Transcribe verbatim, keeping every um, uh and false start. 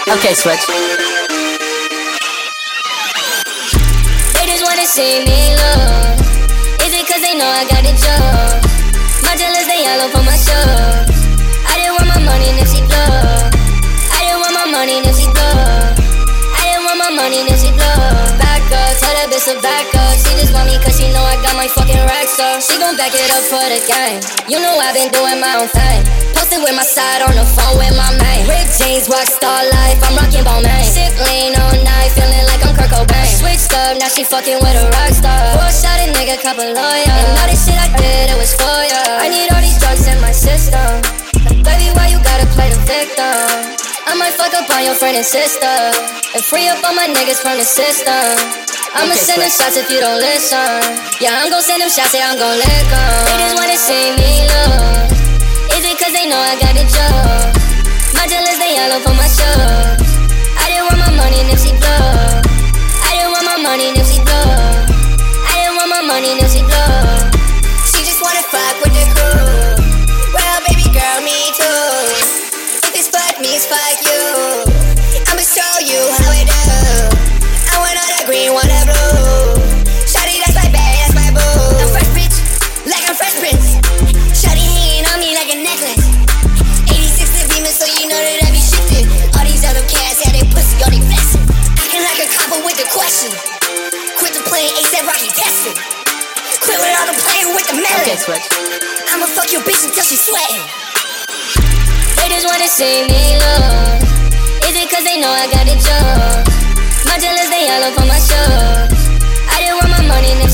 Okay, switch. They just wanna see me love. Is it cause they know I got the job? My jealous, they all up on my show. I didn't want my money, Nipsey blow. I didn't want my money, Nipsey blow. I didn't want my money, Nipsey blow. Back up, tell that bitch to back up. She just want me cause she know I got my fucking racks up. She gon' back it up for the gang. You know I've been doing my own thing. Posted with my side on the phone with my man. Rick James, rockstar life, I'm rockin' Balmain. Shit lean all night, feeling like I'm Kurt Cobain. Switched up, now she fucking with a rockstar. Four shot a nigga, couple lawyer. And all this shit I did, it was for ya. I need all these drugs in my system. Baby, why you gotta play the victim? I might fuck up on your friend and sister and free up all my niggas from the system. I'ma Okay, send them switch. shots if you don't listen. Yeah, I'm gon' send them shots, yeah, I'm gon' lick 'em. They just wanna see me love. Is it cause they know I got the job? My jealous, they all up on my show. I didn't want my money, Nipsey blow. I didn't want my money, Nipsey blow. I didn't want my money, Nipsey blow. She just wanna fuck with the crew. Well, baby girl, me too. If it's fuck me, it's fuck you. I'ma show you how it do. I want all the green, want the blue. Shawty, that's my bag, that's my boo. I'm fresh bitch, like I'm Fresh Prince. Shawty hanging on me like a necklace. eighty-six the Beamer, so you know that I be shifting. All these other cats had their pussy on they flexing. Acting like a copper with the question. Quit the playing ASAP Rocky testing. Quit with all the playing with the melon. Okay, switch. I'ma fuck your bitch until she sweating. They just wanna see me love. Is it cause they know I got the job? My jealous, they all up on my show. I didn't want my money,